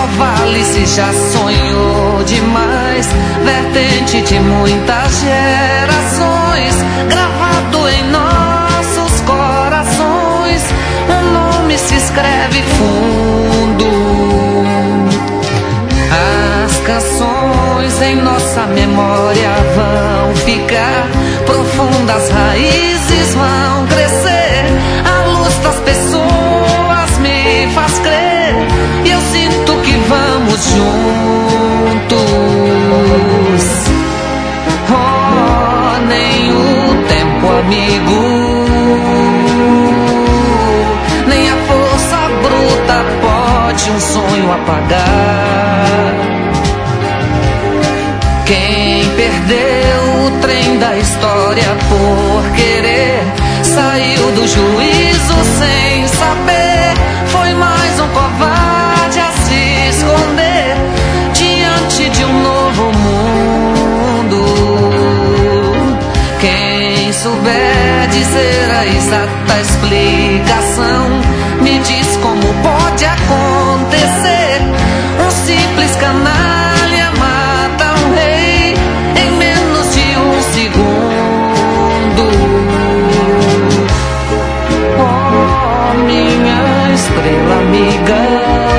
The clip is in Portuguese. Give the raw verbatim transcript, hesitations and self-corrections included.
só vale se já sonhou demais. Vertente de muitas gerações, gravado em nossos corações, um nome se escreve fundo. As canções em nossa memória vão ficar profundas, raízes vão crescer. A luz das pessoas me faz crer, e eu sinto que vamos juntos. Oh, nem o tempo, amigo, nem a força bruta pode um sonho apagar. Quem perdeu o trem da história por querer saiu do juízo sem saber. Foi mais um covarde a se esconder diante de um novo mundo. Quem souber dizer a exata explicação, me diz como pode acontecer. Um simples canalha mata um rei em menos de um segundo. Oh, minha estrela amiga,